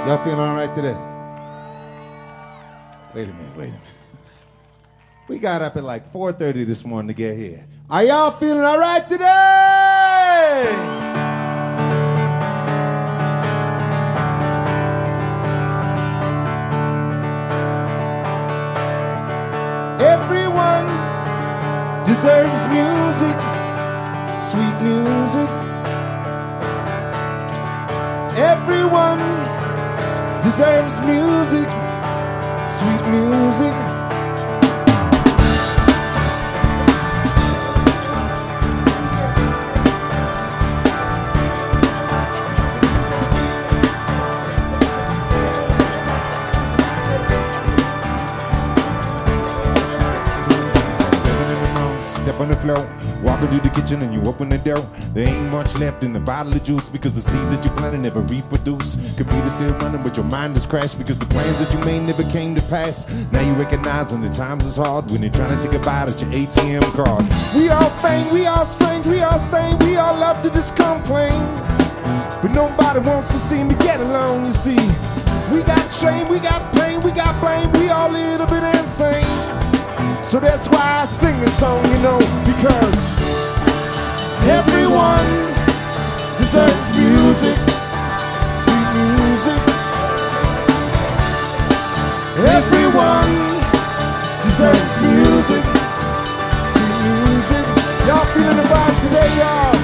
Y'all feeling all right today? Wait a minute. We got up at like 4:30 this morning to get here. Are y'all feeling all right today? Everyone deserves music, sweet music. Everyone deserves music, sweet music. Step on the floor, walking through the kitchen and you open the door. There ain't much left in the bottle of juice because the seeds that you planted never reproduce. Computer still running but your mind has crashed because the plans that you made never came to pass. Now you recognize when the times is hard when you're trying to take a bite at your ATM card. We all faint, we all strange, we all stained, we all love to just complain. But nobody wants to see me get along, you see. We got shame, we got pain, we got blame, we all a little bit insane. So that's why I sing this song, you know, because everyone deserves music, sweet music. Everyone deserves music, sweet music. Y'all feeling the vibes today, y'all?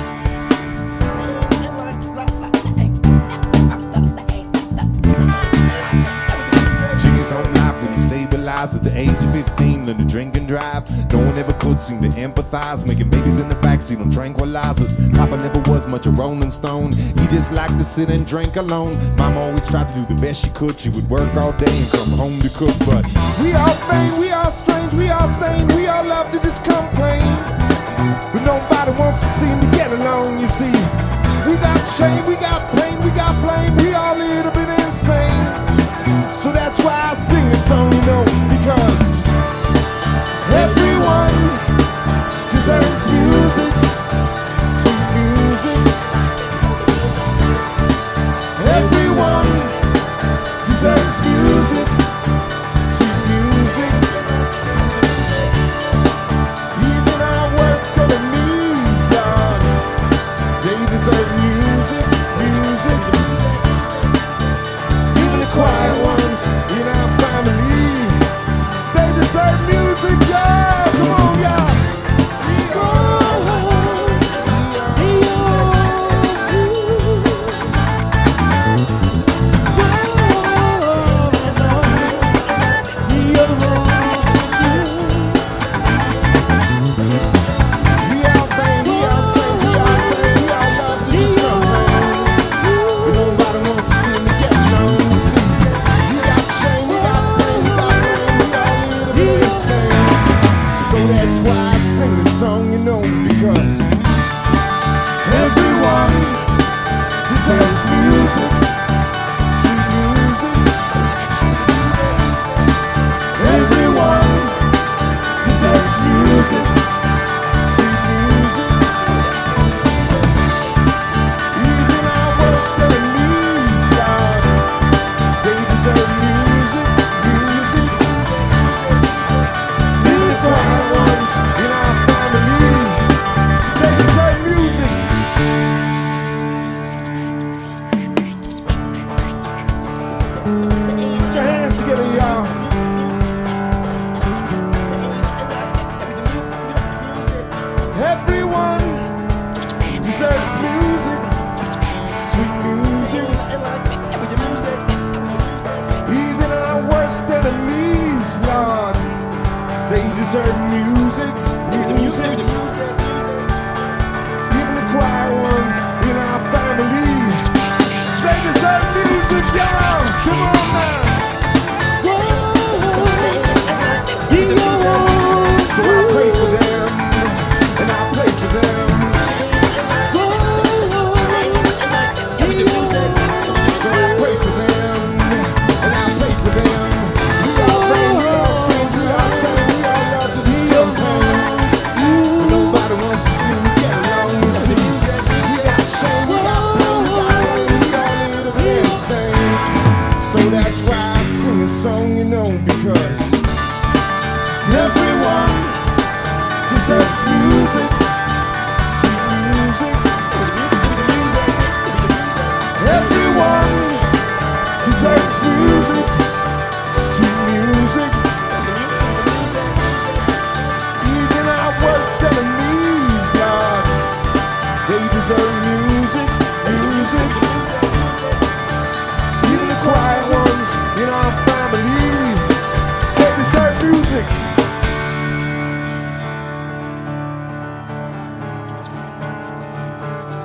At the age of 15, learn to drink and drive. No one ever could seem to empathize, making babies in the backseat on tranquilizers. Papa never was much a Rolling Stone. He just liked to sit and drink alone. Mama always tried to do the best she could. She would work all day and come home to cook. But we all faint, we all strange, we all stained, we all love to just complain. But nobody wants to see me get along, you see. We got shame, we got pain, we got blame, we all a little bit insane. So that's why I sing this song, you know, because everyone deserves music, sweet music. Everyone deserves music, sweet music. Even our worst enemies, God, they deserve music, music. Even the quiet ones in our family, they deserve music, yeah. Come on, y'all. Song, you know, because everyone deserves music, sweet music. Everyone deserves music, sweet music. Even our worst enemies, God, they deserve music, music. Even the quiet ones in our everyone deserves music, sweet music. Even our worst enemies, Lord, they deserve music, music. Even the quiet ones in our family, they deserve music, y'all. Come on now. So I pray for them, and I play for them. So I pray for them, and I play for them. We all vain, we all strange, we all stained, we all love to this campaign. Nobody wants to see me get along, you see. We got shame, we got pain, we got blame, we all need a bit insane.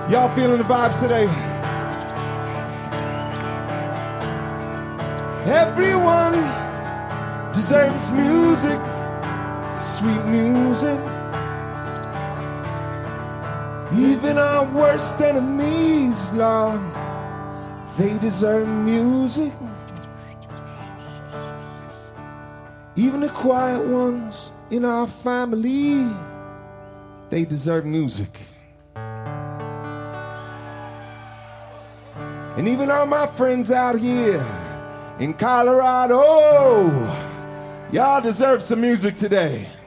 Y'all feeling the vibes today? Everyone deserves music, sweet music. Even our worst enemies, Lord, they deserve music. Even the quiet ones in our family, they deserve music. And even all my friends out here in Colorado, y'all deserve some music today.